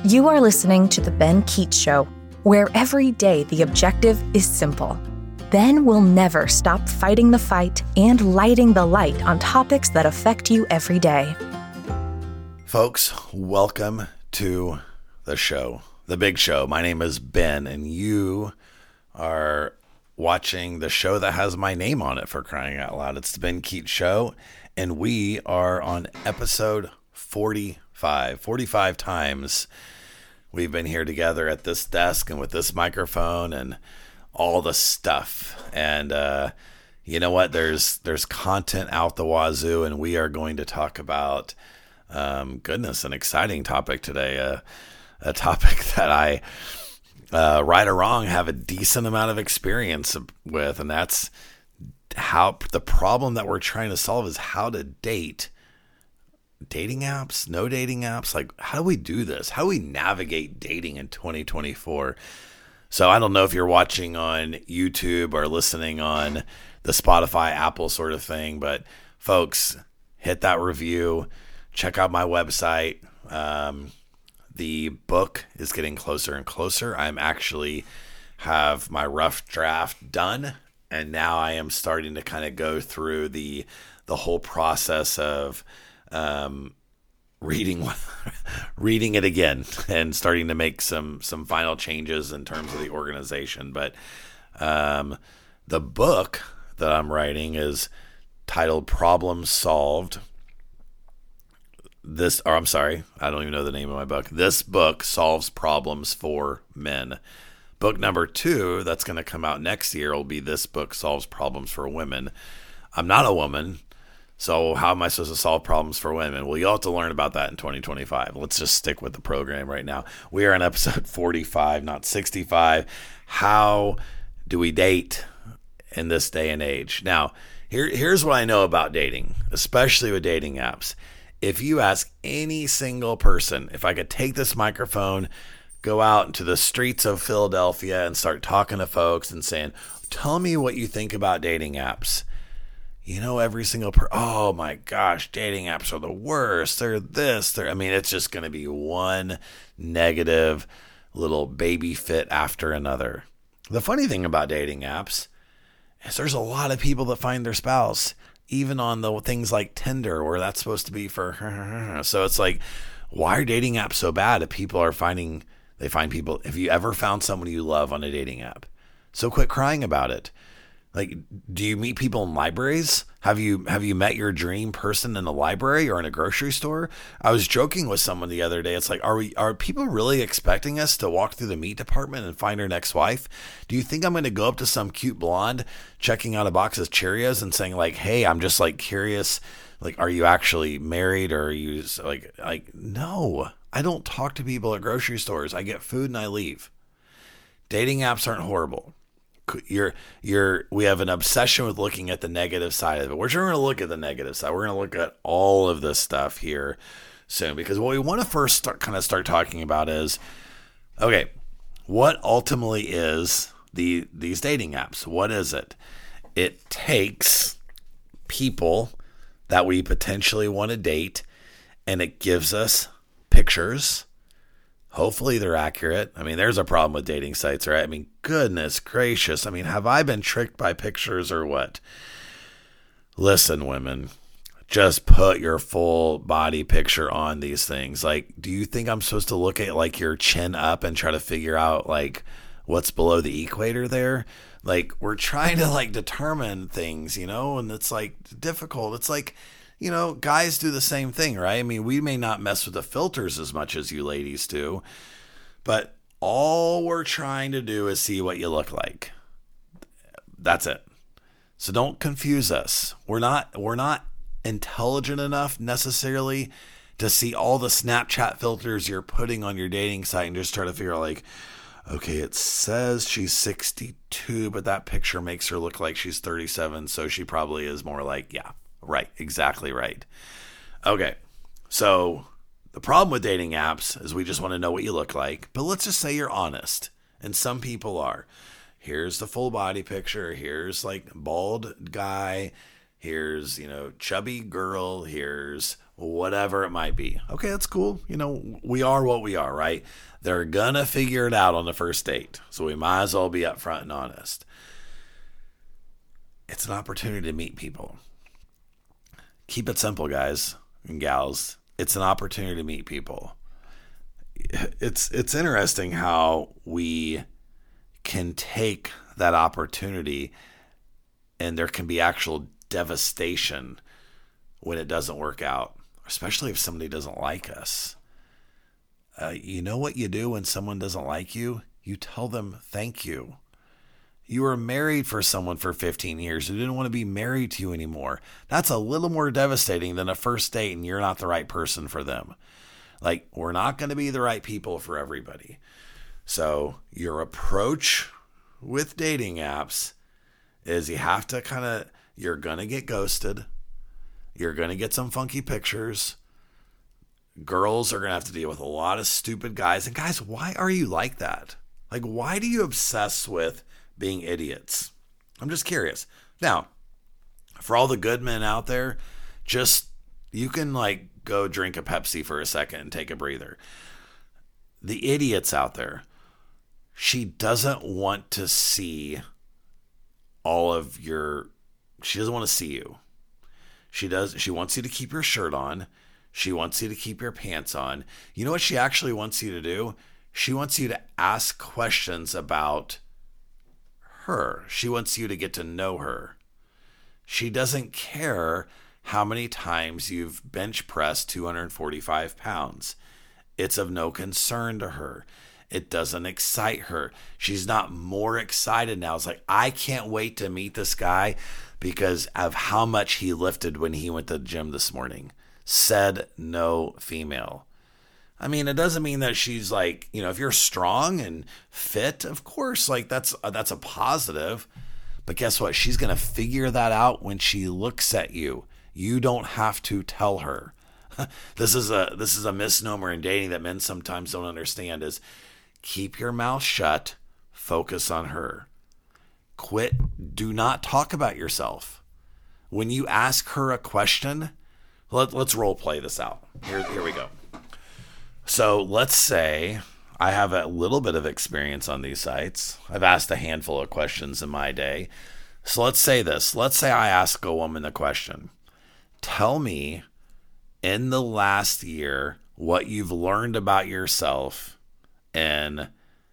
You are listening to The Ben Keats Show, where every day the objective is simple. Ben will never stop fighting the fight and lighting the light on topics that affect you every day. Folks, welcome to the show, the big show. My name is Ben, and you are watching the show that has my name on it, for crying out loud. It's the Ben Keats Show, and we are on episode 45. 45 times we've been here together at this desk and with this microphone and all the stuff. And you know what? There's content out the wazoo, and we are going to talk about goodness, an exciting topic today. A topic that I, right or wrong, have a decent amount of experience with, and that's how the problem that we're trying to solve is how to date. Dating apps, no dating apps. Like, how do we do this? How do we navigate dating in 2024? So I don't know if you're watching on YouTube or listening on the Spotify, Apple sort of thing, but folks, hit that review. Check out my website. The book is getting closer and closer. I'm actually have my rough draft done, and now I am starting to kind of go through the whole process of reading it again and starting to make some final changes in terms of the organization. But the book that I'm writing is titled Problem Solved. I don't even know the name of my book. This book solves problems for men. Book number 2 that's going to come out next year will be This Book Solves Problems for Women. I'm not a woman, so how am I supposed to solve problems for women? Well, you'll have to learn about that in 2025. Let's just stick with the program right now. We are on episode 45, not 65. How do we date in this day and age? Now, here's what I know about dating, especially with dating apps. If you ask any single person, if I could take this microphone, go out into the streets of Philadelphia and start talking to folks and saying, tell me what you think about dating apps. You know, every single oh my gosh, dating apps are the worst. They're this, it's just going to be one negative little baby fit after another. The funny thing about dating apps is there's a lot of people that find their spouse, even on the things like Tinder, where that's supposed to be for So it's like, why are dating apps so bad if people are find people? Have you ever found someone you love on a dating app? So quit crying about it. Like, do you meet people in libraries? Have you met your dream person in a library or in a grocery store? I was joking with someone the other day. It's like, are people really expecting us to walk through the meat department and find our next wife? Do you think I'm going to go up to some cute blonde checking out a box of Cheerios and saying like, hey, I'm just like curious, like, are you actually married, or are you like, no, I don't talk to people at grocery stores. I get food and I leave. Dating apps aren't horrible. We have an obsession with looking at the negative side of it. We're going to look at the negative side. We're going to look at all of this stuff here soon, because what we want to first start talking about is, okay, what ultimately is these dating apps? What is it? It takes people that we potentially want to date, and it gives us pictures. Hopefully they're accurate. There's a problem with dating sites, right? Goodness gracious. Have I been tricked by pictures or what? Listen, women, just put your full body picture on these things. Like, do you think I'm supposed to look at like your chin up and try to figure out like what's below the equator there? Like, we're trying to like determine things, and it's like difficult. It's like, guys do the same thing, right? We may not mess with the filters as much as you ladies do, but all we're trying to do is see what you look like. That's it. So don't confuse us. We're not intelligent enough necessarily to see all the Snapchat filters you're putting on your dating site and just try to figure out like, okay, it says she's 62, but that picture makes her look like she's 37. So she probably is more like, yeah. Right, exactly right. Okay, so the problem with dating apps is we just want to know what you look like, but let's just say you're honest, and some people are. Here's the full body picture, here's like bald guy, here's, chubby girl, here's whatever it might be. Okay, that's cool. We are what we are, right? They're going to figure it out on the first date. So we might as well be upfront and honest. It's an opportunity to meet people. Keep it simple, guys and gals. It's an opportunity to meet people. It's interesting how we can take that opportunity and there can be actual devastation when it doesn't work out, especially if somebody doesn't like us. You know what you do when someone doesn't like you? You tell them thank you. You were married for someone for 15 years who didn't want to be married to you anymore. That's a little more devastating than a first date and you're not the right person for them. Like, we're not going to be the right people for everybody. So your approach with dating apps is you have to you're going to get ghosted. You're going to get some funky pictures. Girls are going to have to deal with a lot of stupid guys. And guys, why are you like that? Like, why do you obsess with being idiots? I'm just curious. Now, for all the good men out there, you can go drink a Pepsi for a second and take a breather. The idiots out there, she doesn't want to see she doesn't want to see you. She wants you to keep your shirt on. She wants you to keep your pants on. You know what she actually wants you to do? She wants you to ask questions about her. She wants you to get to know her. She doesn't care how many times you've bench pressed 245 pounds. It's of no concern to her. It doesn't excite her. She's not more excited now. It's like, I can't wait to meet this guy because of how much he lifted when he went to the gym this morning. Said no female. I mean, it doesn't mean that she's if you're strong and fit, of course, that's a positive. But guess what? She's going to figure that out when she looks at you. You don't have to tell her. This is a misnomer in dating that men sometimes don't understand is keep your mouth shut, focus on her. Do not talk about yourself. When you ask her a question, let's role play this out. Here we go. So let's say I have a little bit of experience on these sites. I've asked a handful of questions in my day. So let's say this. Let's say I ask a woman the question, tell me in the last year what you've learned about yourself in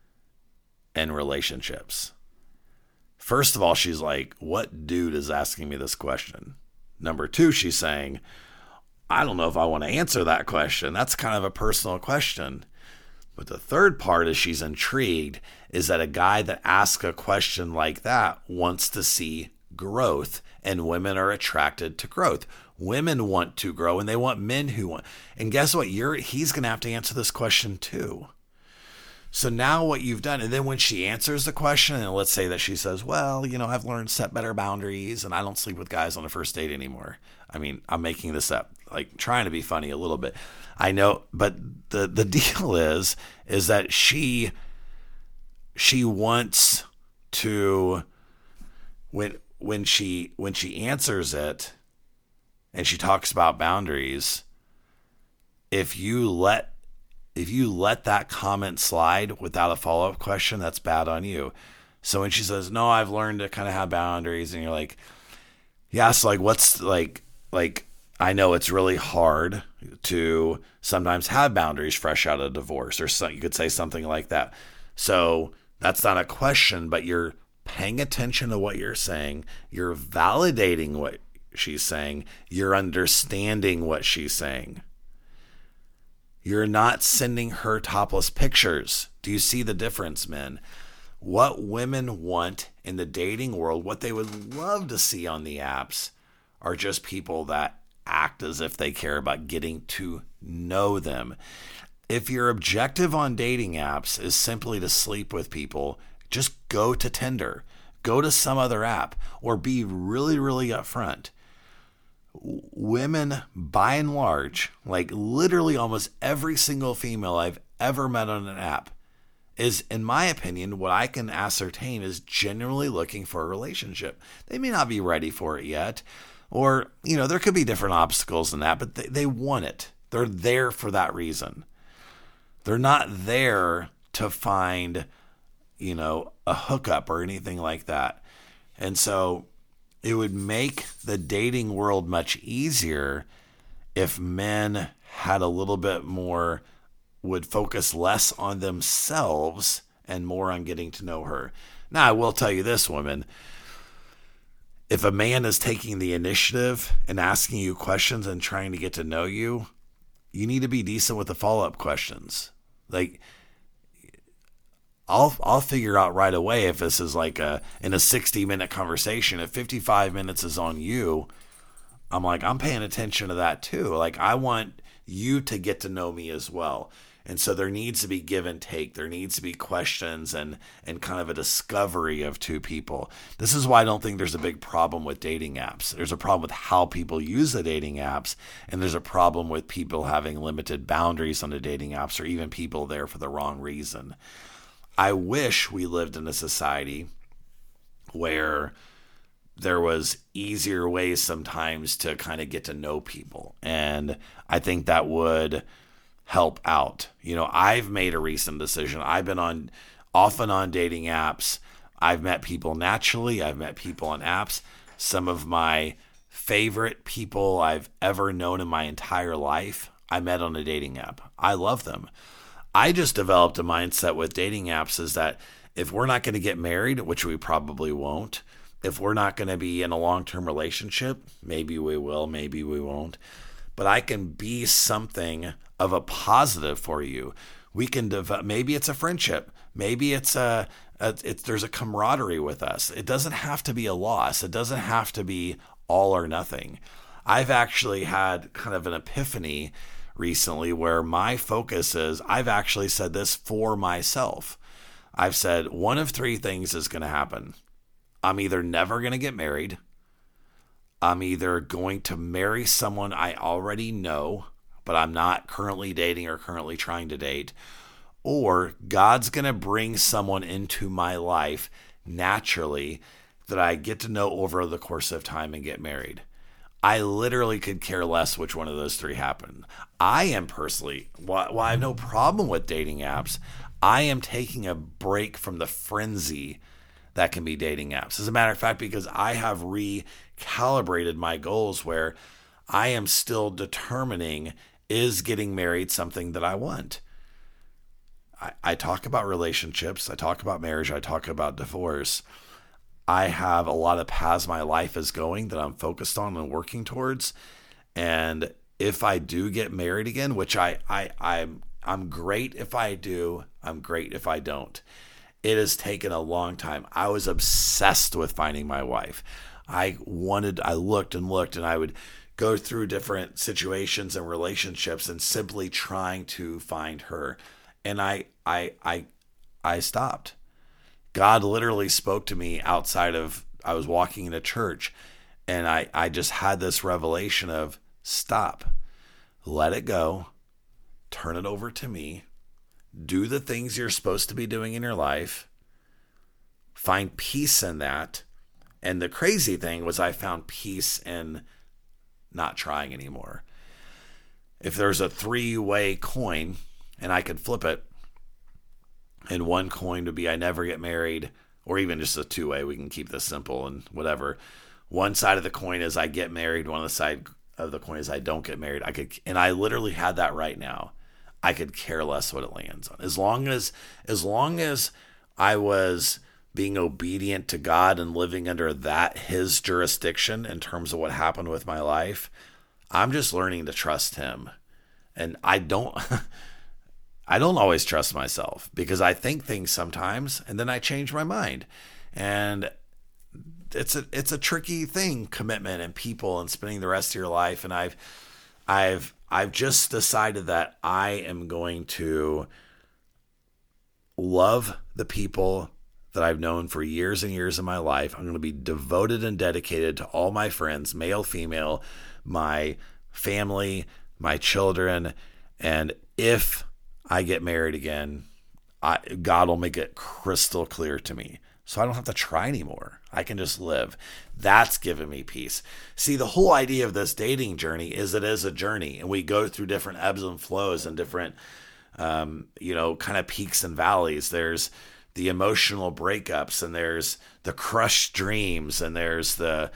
relationships. First of all, she's like, what dude is asking me this question? Number two, she's saying, I don't know if I want to answer that question. That's kind of a personal question. But the third part is she's intrigued is that a guy that asks a question like that wants to see growth, and women are attracted to growth. Women want to grow and they want men who want. And guess what? He's going to have to answer this question too. So now what you've done, and then when she answers the question, and let's say that she says, well, I've learned to set better boundaries and I don't sleep with guys on a first date anymore. I mean, I'm making this up, trying to be funny a little bit. I know, but the deal is that she wants to, when she answers it and she talks about boundaries, if you let that comment slide without a follow-up question, that's bad on you. So when she says, no, I've learned to kind of have boundaries, and you're like, yeah, so what's I know it's really hard to sometimes have boundaries fresh out of divorce, or you could say something like that. So that's not a question, but you're paying attention to what you're saying. You're validating what she's saying. You're understanding what she's saying. You're not sending her topless pictures. Do you see the difference, men? What women want in the dating world, what they would love to see on the apps, are just people that act as if they care about getting to know them. If your objective on dating apps is simply to sleep with people, just go to Tinder, go to some other app, or be really, really upfront. Women, by and large, literally almost every single female I've ever met on an app is, in my opinion, what I can ascertain is genuinely looking for a relationship. They may not be ready for it yet, Or, there could be different obstacles in that, but they want it. They're there for that reason. They're not there to find, a hookup or anything like that. And so it would make the dating world much easier if men had a little bit more, would focus less on themselves and more on getting to know her. Now, I will tell you this, women. If a man is taking the initiative and asking you questions and trying to get to know you, you need to be decent with the follow-up questions. Like, I'll figure out right away if this is like in a 60-minute conversation. If 55 minutes is on you, I'm paying attention to that too. Like, I want you to get to know me as well. And so there needs to be give and take. There needs to be questions and kind of a discovery of two people. This is why I don't think there's a big problem with dating apps. There's a problem with how people use the dating apps, and there's a problem with people having limited boundaries on the dating apps, or even people there for the wrong reason. I wish we lived in a society where there was easier ways sometimes to kind of get to know people. And I think that would help out. I've made a recent decision. I've been often on dating apps. I've met people naturally. I've met people on apps. Some of my favorite people I've ever known in my entire life, I met on a dating app. I love them. I just developed a mindset with dating apps is that if we're not going to get married, which we probably won't, if we're not going to be in a long-term relationship, maybe we will, maybe we won't, but I can be something of a positive for you. We can develop, maybe it's a friendship, maybe there's a camaraderie with us. It doesn't have to be a loss. It doesn't have to be all or nothing. I've actually had kind of an epiphany recently where my focus is, I've actually said this for myself. I've said one of three things is going to happen. I'm either never going to get married. I'm either going to marry someone I already know, but I'm not currently dating or currently trying to date, or God's going to bring someone into my life naturally that I get to know over the course of time and get married. I literally could care less which one of those three happen. I am personally, while I have no problem with dating apps, I am taking a break from the frenzy that can be dating apps. As a matter of fact, because I have recalibrated my goals where I am still determining, is getting married something that I want? I talk about relationships, I talk about marriage, I talk about divorce. I have a lot of paths my life is going that I'm focused on and working towards. And if I do get married again, which I'm great if I do, I'm great if I don't. It has taken a long time. I was obsessed with finding my wife. I looked and looked, and I would go through different situations and relationships and simply trying to find her. And I stopped. God literally spoke to me I was walking in a church, and I just had this revelation of stop, let it go, turn it over to me, do the things you're supposed to be doing in your life, find peace in that. And the crazy thing was I found peace in not trying anymore. If there's a 3-way coin and I could flip it, and one coin would be I never get married, or even just a 2-way, we can keep this simple and whatever. One side of the coin is I get married, one of the side of the coin is I don't get married. I literally had that right now. I could care less what it lands on. As long as I was being obedient to God and living under his jurisdiction in terms of what happened with my life, I'm just learning to trust him. And I don't always trust myself because I think things sometimes and then I change my mind. And it's a tricky thing, commitment and people and spending the rest of your life. And I've just decided that I am going to love the people that I've known for years and years of my life. I'm going to be devoted and dedicated to all my friends, male, female, my family, my children. And if I get married again, God will make it crystal clear to me. so I don't have to try anymore. I can just live. That's given me peace. See, the whole idea of this dating journey is it is a journey, and we go through different ebbs and flows and different, kind of peaks and valleys. There's the emotional breakups, and there's the crushed dreams, and there's the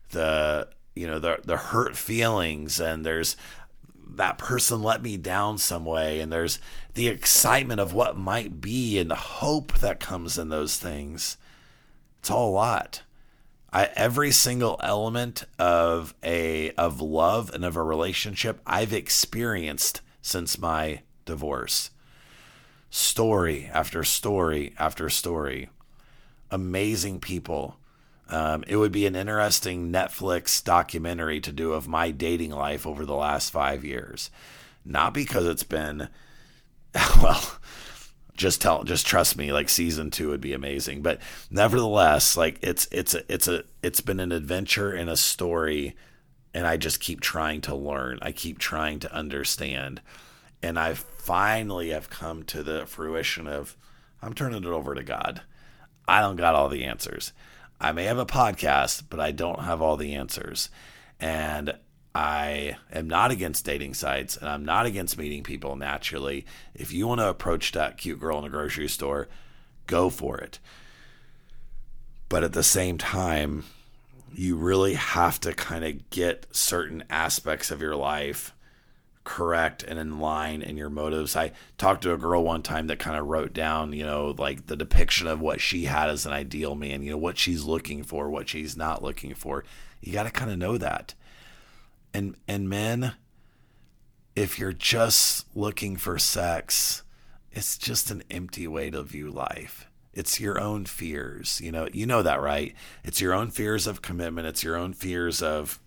hurt feelings, and there's that person let me down some way, and there's the excitement of what might be and the hope that comes in those things. It's all a lot. Every single element of love and of a relationship I've experienced since my divorce. Story after story after story. Amazing people. It would be an interesting Netflix documentary to do of my dating life over the last 5 years. Not because it's been, well, just trust me, like season 2 would be amazing. But nevertheless, like it's been an adventure and a story, and I just keep trying to learn. I keep trying to understand. And I finally have come to the fruition of I'm turning it over to God. I don't got all the answers. I may have a podcast, but I don't have all the answers. And I am not against dating sites, and I'm not against meeting people naturally. If you want to approach that cute girl in a grocery store, go for it. But at the same time, you really have to kind of get certain aspects of your life correct and in line in your motives. I talked to a girl one time that kind of wrote down, like the depiction of what she had as an ideal man, what she's looking for, what she's not looking for. You got to kind of know that. And men, if you're just looking for sex, it's just an empty way to view life. It's your own fears. You know that, right? It's your own fears of commitment. It's your own fears of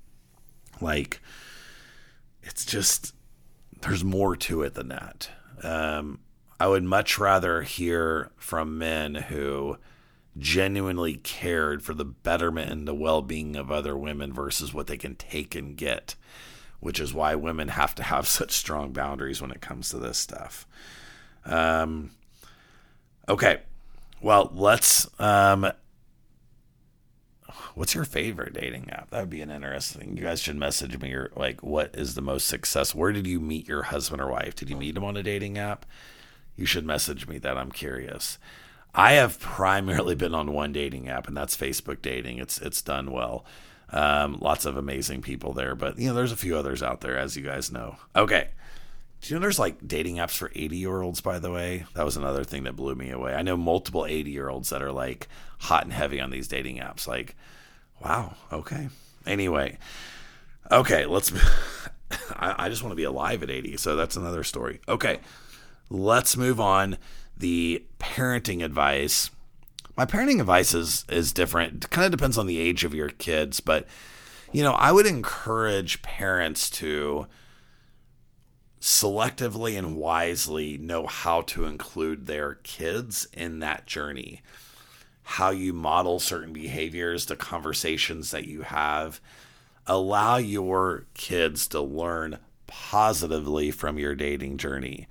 it's just, there's more to it than that. I would much rather hear from men who genuinely cared for the betterment and the well-being of other women versus what they can take and get, which is why women have to have such strong boundaries when it comes to this stuff. Okay. Well, let's, what's your favorite dating app? That would be an interesting. You guys should message me or what is the most successful? Where did you meet your husband or wife? Did you meet him on a dating app? You should message me that. I'm curious. I have primarily been on one dating app, and that's Facebook dating. It's done well. Lots of amazing people there, but there's a few others out there, as you guys know. Okay. Do you know there's dating apps for 80-year-olds, by the way? That was another thing that blew me away. I know multiple 80-year-olds that are hot and heavy on these dating apps. Wow. Okay. Anyway. Okay. I just want to be alive at 80. So that's another story. Okay. Let's move on. The parenting advice. My parenting advice is different. It kind of depends on the age of your kids, but I would encourage parents to selectively and wisely know how to include their kids in that journey. How you model certain behaviors, the conversations that you have. Allow your kids to learn positively from your dating journey.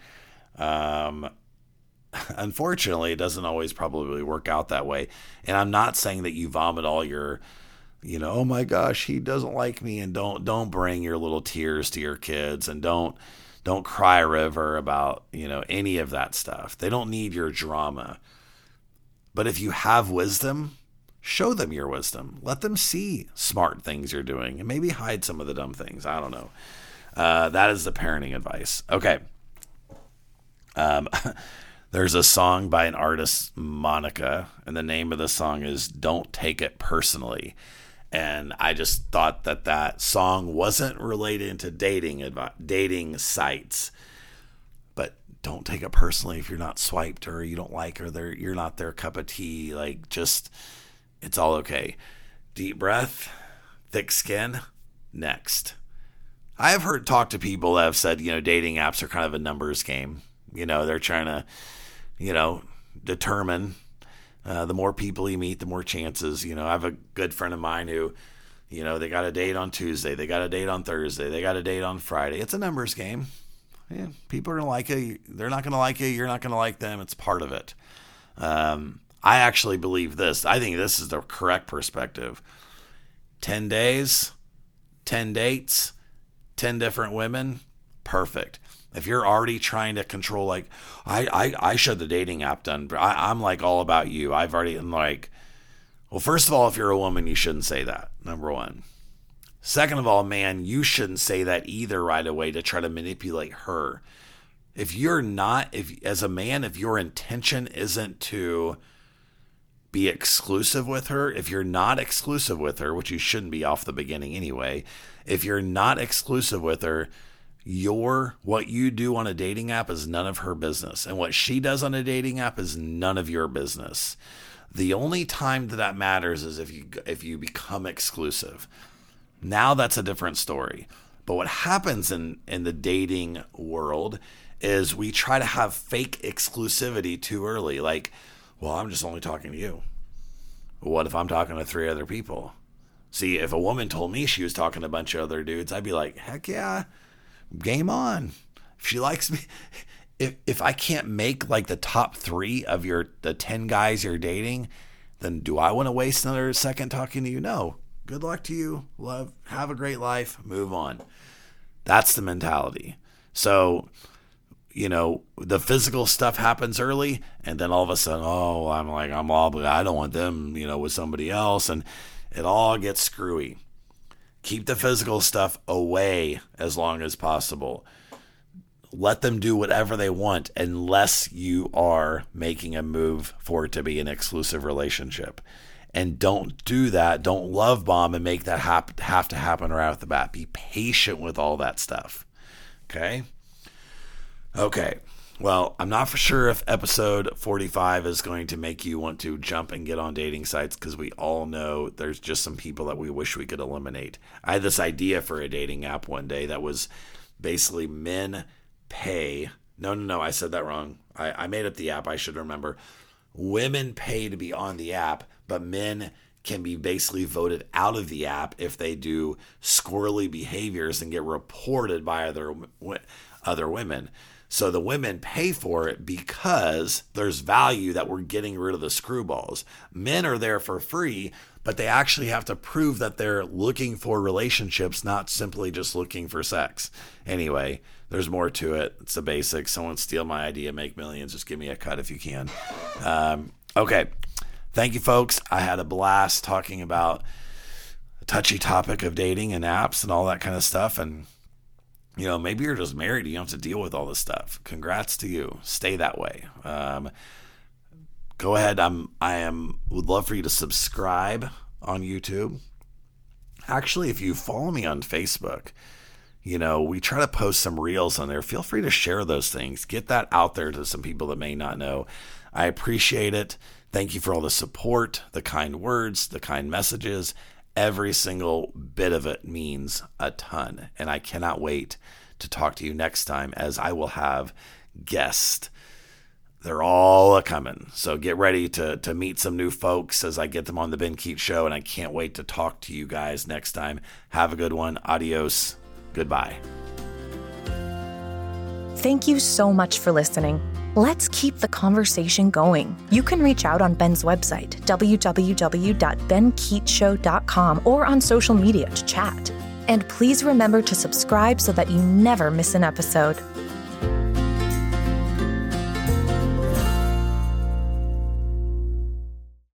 Unfortunately, it doesn't always probably work out that way. And I'm not saying that you vomit all your, oh my gosh, he doesn't like me, and don't bring your little tears to your kids, and don't cry a river about, any of that stuff. They don't need your drama. But if you have wisdom, show them your wisdom. Let them see smart things you're doing, and maybe hide some of the dumb things. I don't know. That is the parenting advice. Okay. There's a song by an artist, Monica, and the name of the song is Don't Take It Personally. And I just thought that song wasn't related to dating sites. But don't take it personally if you're not swiped or you don't like her. You're not their cup of tea. It's all okay. Deep breath, thick skin, next. I have talked to people that have said, dating apps are kind of a numbers game. They're trying to, determine the more people you meet, the more chances. I have a good friend of mine who, they got a date on Tuesday. They got a date on Thursday. They got a date on Friday. It's a numbers game. Yeah, people are going to like you. They're not going to like you. You're not going to like them. It's part of it. I actually believe this. I think this is the correct perspective. 10 days, 10 dates, 10 different women, perfect. If you're already trying to control, like, I shut the dating app done. I'm like all about you. I'm like, well, first of all, if you're a woman, you shouldn't say that, number one. Second of all, man, you shouldn't say that either right away to try to manipulate her. If you're not, as a man, if your intention isn't to be exclusive with her, if you're not exclusive with her, which you shouldn't be off the beginning anyway, if you're not exclusive with her, what you do on a dating app is none of her business. And what she does on a dating app is none of your business. The only time that matters is if you become exclusive. Now that's a different story. But what happens in the dating world is we try to have fake exclusivity too early. Like, well, I'm just only talking to you. What if I'm talking to 3 other people? See, if a woman told me she was talking to a bunch of other dudes, I'd be like, heck yeah, game on. If she likes me, if I can't make like the top 3 of the 10 guys you're dating, then do I want to waste another second talking to you? No. Good luck to you. Love, have a great life. Move on. That's the mentality. So, the physical stuff happens early, and then all of a sudden, I'm obligated. I don't want them, with somebody else, and it all gets screwy. Keep the physical stuff away as long as possible. Let them do whatever they want unless you are making a move for it to be an exclusive relationship. And don't do that. Don't love bomb and make that have to happen right off the bat. Be patient with all that stuff. Okay? Okay. Well, I'm not for sure if episode 45 is going to make you want to jump and get on dating sites, because we all know there's just some people that we wish we could eliminate. I had this idea for a dating app one day that was basically men pay. No, I said that wrong. I made up the app. I should remember. Women pay to be on the app, but men can be basically voted out of the app if they do squirrely behaviors and get reported by other women. So the women pay for it because there's value that we're getting rid of the screwballs. Men are there for free, but they actually have to prove that they're looking for relationships, not simply just looking for sex. Anyway, there's more to it. It's the basics. Someone steal my idea, make millions. Just give me a cut if you can. Okay. Thank you, folks. I had a blast talking about the touchy topic of dating and apps and all that kind of stuff. And, maybe you're just married. You don't have to deal with all this stuff. Congrats to you. Stay that way. Go ahead. Would love for you to subscribe on YouTube. Actually, if you follow me on Facebook, we try to post some reels on there. Feel free to share those things. Get that out there to some people that may not know. I appreciate it. Thank you for all the support, the kind words, the kind messages. Every single bit of it means a ton. And I cannot wait to talk to you next time, as I will have guests. They're all coming. So get ready to meet some new folks as I get them on the Ben Keats Show. And I can't wait to talk to you guys next time. Have a good one. Adios. Goodbye. Thank you so much for listening. Let's keep the conversation going. You can reach out on Ben's website, www.benkeatsshow.com, or on social media to chat. And please remember to subscribe so that you never miss an episode.